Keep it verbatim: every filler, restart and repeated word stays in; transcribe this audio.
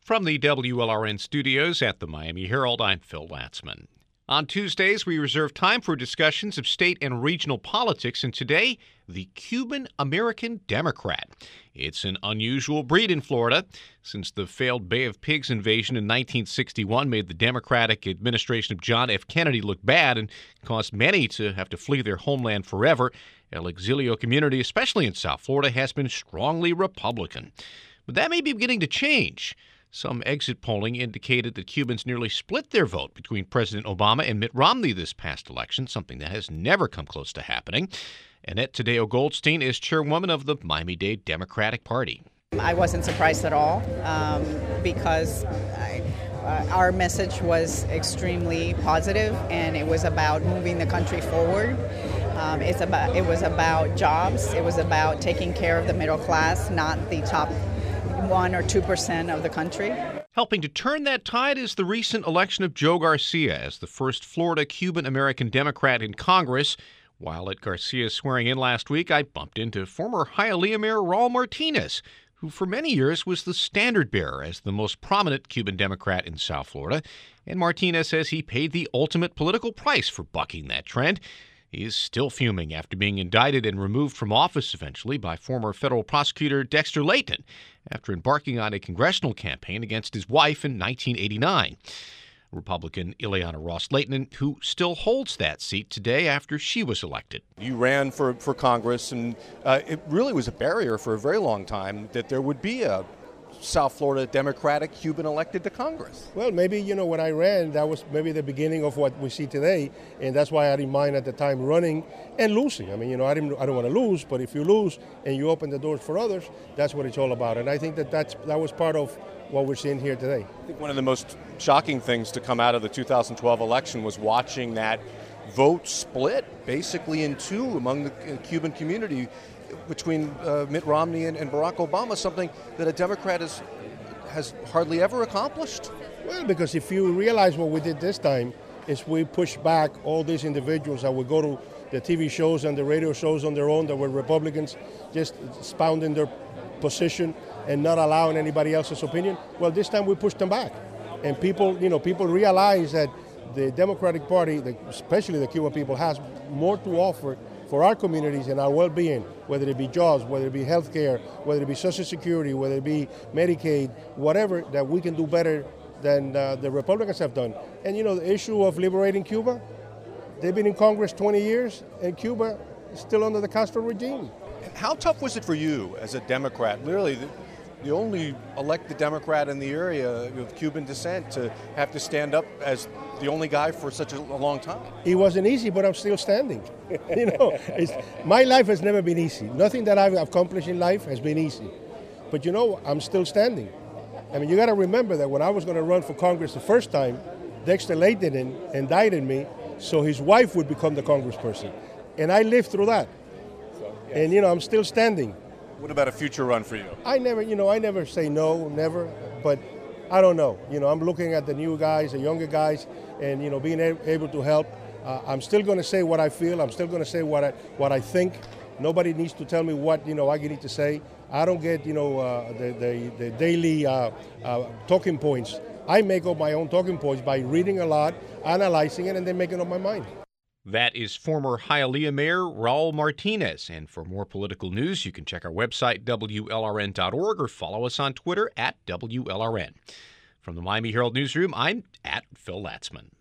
From the W L R N studios at the Miami Herald, I'm Phil Latzman. On Tuesdays, we reserve time for discussions of state and regional politics, and today, the Cuban-American Democrat. It's an unusual breed in Florida, since the failed Bay of Pigs invasion in nineteen sixty-one made the Democratic administration of John F. Kennedy look bad and caused many to have to flee their homeland forever. El Exilio community, especially in South Florida, has been strongly Republican. But that may be beginning to change. Some exit polling indicated that Cubans nearly split their vote between President Obama and Mitt Romney this past election, something that has never come close to happening. Annette Taddeo-Goldstein is chairwoman of the Miami-Dade Democratic Party. I wasn't surprised at all um, because I, uh, our message was extremely positive, and it was about moving the country forward. Um, it's about it was about jobs. It was about taking care of the middle class, not the top one or two percent of the country. Helping to turn that tide is the recent election of Joe Garcia as the first Florida Cuban-American Democrat in Congress. While at Garcia's swearing in last week, I bumped into former Hialeah Mayor Raul Martinez, who for many years was the standard bearer as the most prominent Cuban Democrat in South Florida. And Martinez says he paid the ultimate political price for bucking that trend. He is still fuming after being indicted and removed from office eventually by former federal prosecutor Dexter Layton after embarking on a congressional campaign against his wife in nineteen eighty-nine. Republican Ileana Ros-Lehtinen, who still holds that seat today after she was elected. You ran for, for Congress, and uh, it really was a barrier for a very long time that there would be a South Florida Democratic Cuban elected to Congress. Well, maybe, you know, when I ran, that was maybe the beginning of what we see today, and that's why I didn't mind at the time running and losing. I mean, you know, I didn't, I don't want to lose, but if you lose and you open the doors for others, that's what it's all about. And I think that that's, that was part of what we're seeing here today. I think one of the most shocking things to come out of the two thousand twelve election was watching that vote split basically in two among the Cuban community between uh, Mitt Romney and, and Barack Obama, something that a Democrat has, has hardly ever accomplished. Well, because if you realize what we did this time is we pushed back all these individuals that would go to the T V shows and the radio shows on their own that were Republicans, just expounding their position and not allowing anybody else's opinion. Well, this time we pushed them back. And people, you know, people realize that the Democratic Party, especially the Cuban people, has more to offer for our communities and our well-being, whether it be jobs, whether it be health care, whether it be Social Security, whether it be Medicaid, whatever, that we can do better than uh, the Republicans have done. And, you know, the issue of liberating Cuba, they've been in Congress twenty years, and Cuba is still under the Castro regime. How tough was it for you as a Democrat, literally the, the only elected Democrat in the area of Cuban descent, to have to stand up as the only guy for such a, a long time? It wasn't easy, but I'm still standing. You know, it's, my life has never been easy. Nothing that I've accomplished in life has been easy. But you know, I'm still standing. I mean, you got to remember that when I was going to run for Congress the first time, Dexter Layton indicted me so his wife would become the congressperson. And I lived through that. So, yes. And, you know, I'm still standing. What about a future run for you? I never, you know, I never say no, never. But I don't know. You know, I'm looking at the new guys, the younger guys, and, you know, being able to help. Uh, I'm still going to say what I feel. I'm still going to say what I what I think. Nobody needs to tell me what, you know, I need to say. I don't get, you know, uh, the, the, the daily uh, uh, talking points. I make up my own talking points by reading a lot, analyzing it, and then making up my mind. That is former Hialeah Mayor Raul Martinez. And for more political news, you can check our website, W L R N dot org, or follow us on Twitter at W L R N. From the Miami Herald Newsroom, I'm at Phil Latzman.